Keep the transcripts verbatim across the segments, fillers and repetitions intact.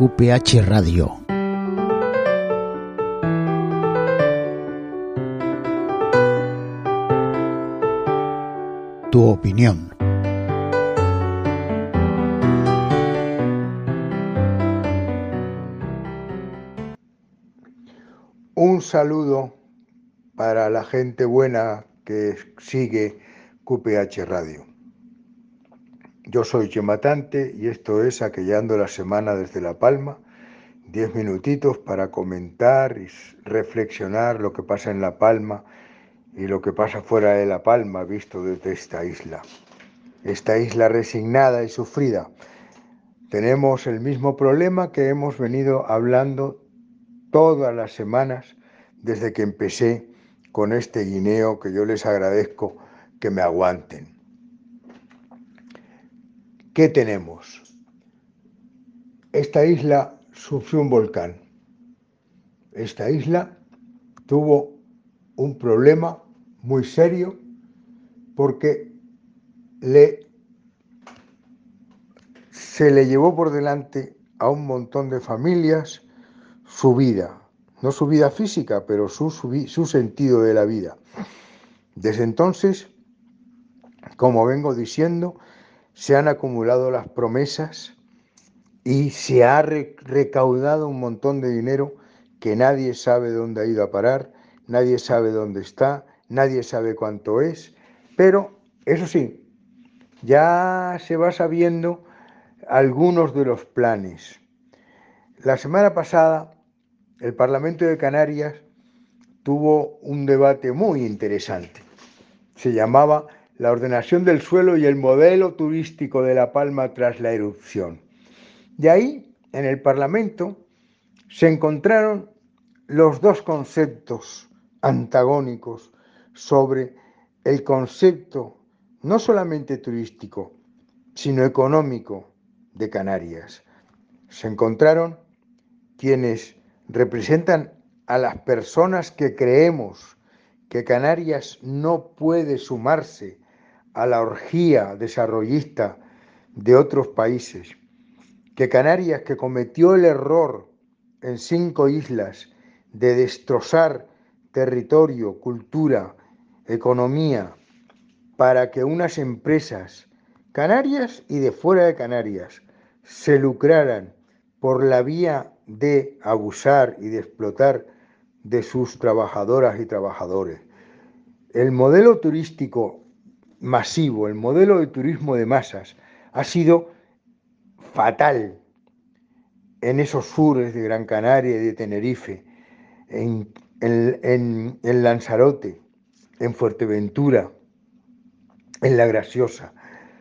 Q P H Radio. Tu opinión. Un saludo para la gente buena que sigue Q P H Radio. Yo soy Chematante y esto es Aquellando la Semana desde La Palma. Diez minutitos para comentar y reflexionar lo que pasa en La Palma y lo que pasa fuera de La Palma visto desde esta isla. Esta isla resignada y sufrida. Tenemos el mismo problema que hemos venido hablando todas las semanas desde que empecé con este guineo, que yo les agradezco que me aguanten. ¿Qué tenemos? Esta isla sufrió un volcán. Esta isla tuvo un problema muy serio porque le, se le llevó por delante a un montón de familias su vida, no su vida física, pero su, su, su sentido de la vida. Desde entonces, como vengo diciendo, se han acumulado las promesas y se ha re- recaudado un montón de dinero que nadie sabe dónde ha ido a parar, nadie sabe dónde está, nadie sabe cuánto es, pero eso sí, ya se va sabiendo algunos de los planes. La semana pasada, el Parlamento de Canarias tuvo un debate muy interesante. Se llamaba La ordenación del suelo y el modelo turístico de La Palma tras la erupción. De ahí, en el Parlamento, se encontraron los dos conceptos antagónicos sobre el concepto no solamente turístico, sino económico de Canarias. Se encontraron quienes representan a las personas que creemos que Canarias no puede sumarse a la orgía desarrollista de otros países, que Canarias, que cometió el error en cinco islas de destrozar territorio, cultura, economía, para que unas empresas canarias y de fuera de Canarias se lucraran por la vía de abusar y de explotar de sus trabajadoras y trabajadores. El modelo turístico masivo, el modelo de turismo de masas, ha sido fatal en esos sures de Gran Canaria y de Tenerife, en, en, en, en Lanzarote, en Fuerteventura, en La Graciosa.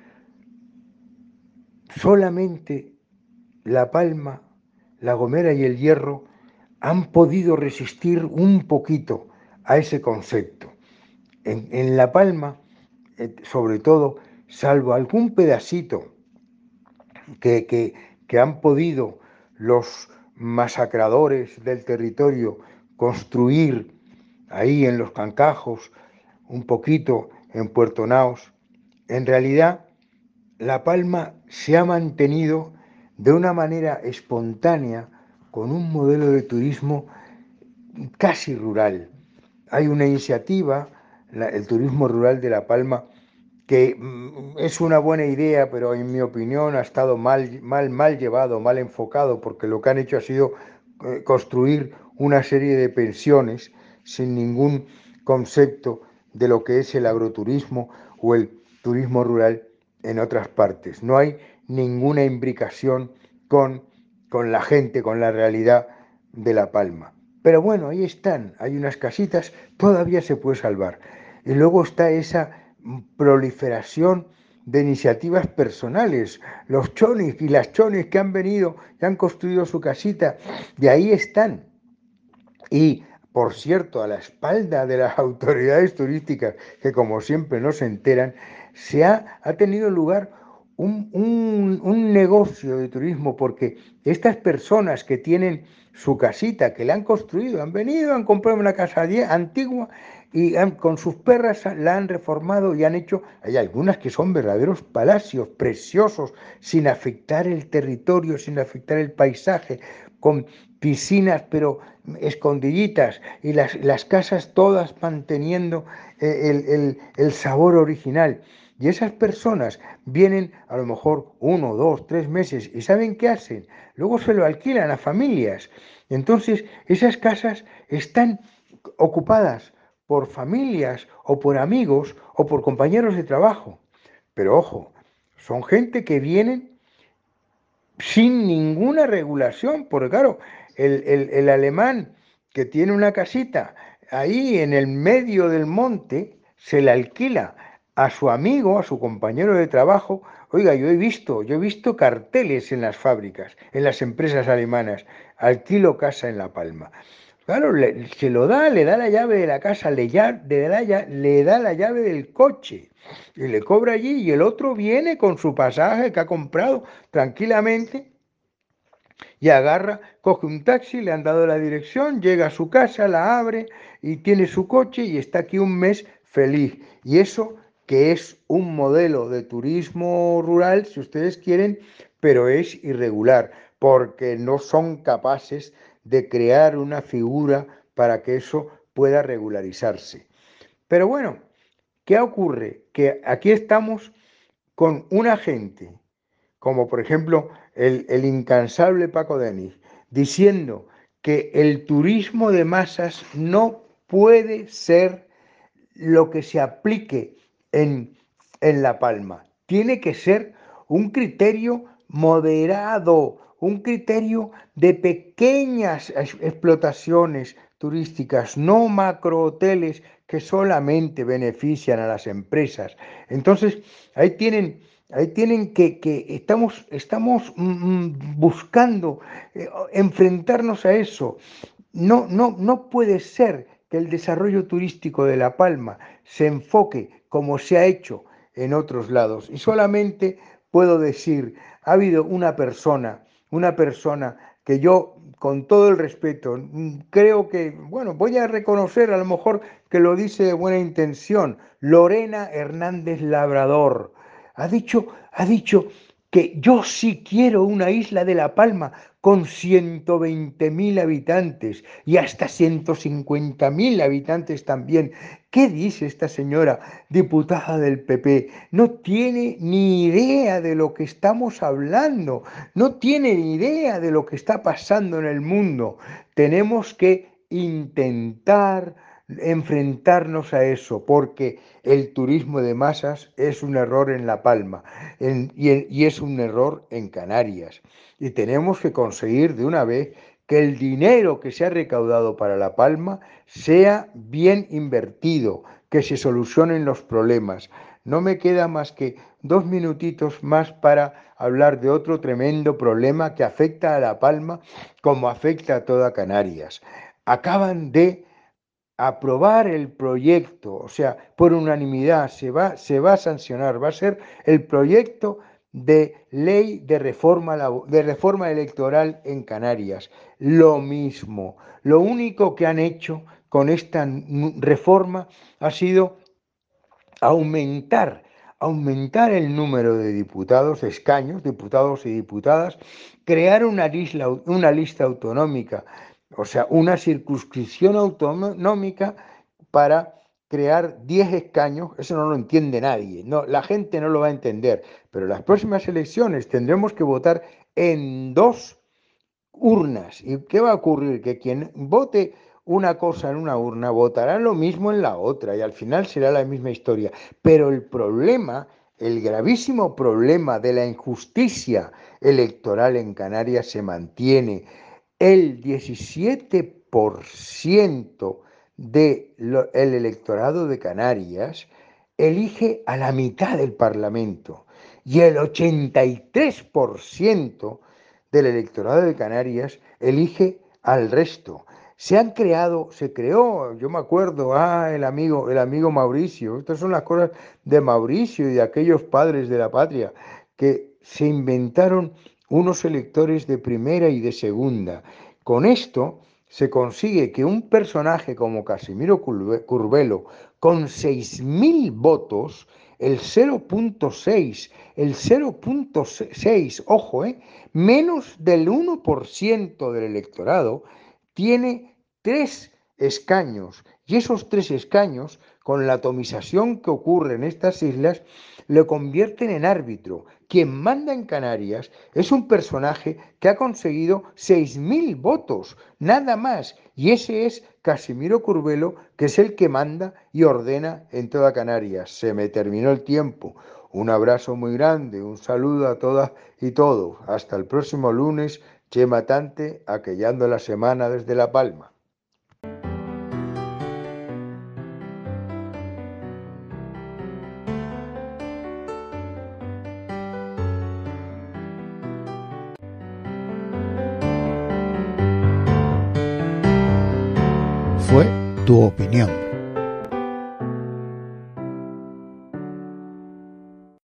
Solamente La Palma, La Gomera y El Hierro han podido resistir un poquito a ese concepto. En, en La Palma, eh, sobre todo, salvo algún pedacito que, que, que han podido los masacradores del territorio construir ahí en los Cancajos, un poquito en Puerto Naos, en realidad La Palma se ha mantenido de una manera espontánea con un modelo de turismo casi rural. Hay una iniciativa, la, el turismo rural de La Palma, que mm, es una buena idea, pero en mi opinión ha estado mal, mal, mal llevado, mal enfocado, porque lo que han hecho ha sido eh, construir una serie de pensiones sin ningún concepto de lo que es el agroturismo o el turismo rural en otras partes. No hay ninguna imbricación con, con la gente, con la realidad de La Palma. Pero bueno, ahí están, hay unas casitas, todavía se puede salvar. Y luego está esa proliferación de iniciativas personales, los chonis y las chonis que han venido y han construido su casita, de ahí están. Y, por cierto, a la espalda de las autoridades turísticas, que como siempre no se enteran, se ha, ha tenido lugar un, un, un negocio de turismo, porque estas personas que tienen su casita, que la han construido, han venido, han comprado una casa antigua y han, con sus perras la han reformado y han hecho, hay algunas que son verdaderos palacios preciosos, sin afectar el territorio, sin afectar el paisaje, con piscinas pero escondidillas y las, las casas todas manteniendo eh, el, el, el sabor original. Y esas personas vienen a lo mejor uno, dos, tres meses y ¿saben qué hacen? Luego se lo alquilan a familias. Entonces esas casas están ocupadas por familias o por amigos o por compañeros de trabajo. Pero ojo, son gente que vienen sin ninguna regulación, porque claro, el, el, el alemán que tiene una casita ahí en el medio del monte, se la alquila a su amigo, a su compañero de trabajo. Oiga, yo he visto, yo he visto carteles en las fábricas, en las empresas alemanas, alquilo casa en La Palma. Claro, le- se lo da, le da la llave de la casa, le, ya, le, da, la, le da la llave del coche y le cobra allí y el otro viene con su pasaje que ha comprado tranquilamente y agarra, coge un taxi, le han dado la dirección, llega a su casa, la abre y tiene su coche y está aquí un mes feliz. Y eso que es un modelo de turismo rural, si ustedes quieren, pero es irregular, porque no son capaces de crear una figura para que eso pueda regularizarse. Pero bueno, ¿qué ocurre? Que aquí estamos con una gente como por ejemplo el, el incansable Paco Denis, diciendo que el turismo de masas no puede ser lo que se aplique en, en La Palma. Tiene que ser un criterio moderado, un criterio de pequeñas explotaciones turísticas, no macrohoteles que solamente benefician a las empresas. Entonces, ahí tienen, ahí tienen que, que estamos, estamos mm, buscando eh, enfrentarnos a eso. No, no, no puede ser que el desarrollo turístico de La Palma se enfoque como se ha hecho en otros lados. Y solamente puedo decir, ha habido una persona, una persona que yo, con todo el respeto, creo que, bueno, voy a reconocer a lo mejor que lo dice de buena intención, Lorena Hernández Labrador, ha dicho, ha dicho que yo sí quiero una isla de La Palma con ciento veinte mil habitantes y hasta ciento cincuenta mil habitantes también. ¿Qué dice esta señora diputada del P P? No tiene ni idea de lo que estamos hablando, no tiene ni idea de lo que está pasando en el mundo. Tenemos que intentar enfrentarnos a eso, porque el turismo de masas es un error en La Palma en, y, y es un error en Canarias. Y tenemos que conseguir de una vez que el dinero que se ha recaudado para La Palma sea bien invertido, que se solucionen los problemas. No me queda más que dos minutitos más para hablar de otro tremendo problema que afecta a La Palma como afecta a toda Canarias. Acaban de aprobar el proyecto, o sea, por unanimidad, se va, se va a sancionar, va a ser el proyecto de ley de reforma, de reforma electoral en Canarias. Lo mismo, lo único que han hecho con esta reforma ha sido aumentar, aumentar el número de diputados, de escaños, diputados y diputadas, crear una lista, una lista autonómica, o sea, una circunscripción autonómica para crear diez escaños, eso no lo entiende nadie, no, la gente no lo va a entender, pero en las próximas elecciones tendremos que votar en dos urnas. ¿Y qué va a ocurrir? Que quien vote una cosa en una urna votará lo mismo en la otra y al final será la misma historia. Pero el problema, el gravísimo problema de la injusticia electoral en Canarias se mantiene. El diecisiete por ciento del electorado de Canarias elige a la mitad del Parlamento y el ochenta y tres por ciento del electorado de Canarias elige al resto. Se han creado, se creó, yo me acuerdo, ah, el amigo, el amigo Mauricio, estas son las cosas de Mauricio y de aquellos padres de la patria, que se inventaron unos electores de primera y de segunda. Con esto se consigue que un personaje como Casimiro Curbelo, con seis mil votos, el cero punto seis, el cero punto seis, ojo, eh, menos del uno por ciento del electorado, tiene tres escaños, y esos tres escaños, con la atomización que ocurre en estas islas, lo convierten en árbitro. Quien manda en Canarias es un personaje que ha conseguido seis mil votos, nada más, y ese es Casimiro Curbelo, que es el que manda y ordena en toda Canarias. Se me terminó el tiempo. Un abrazo muy grande, un saludo a todas y todos. Hasta el próximo lunes, Chema Tante, aquellando la semana desde La Palma. Fue tu opinión.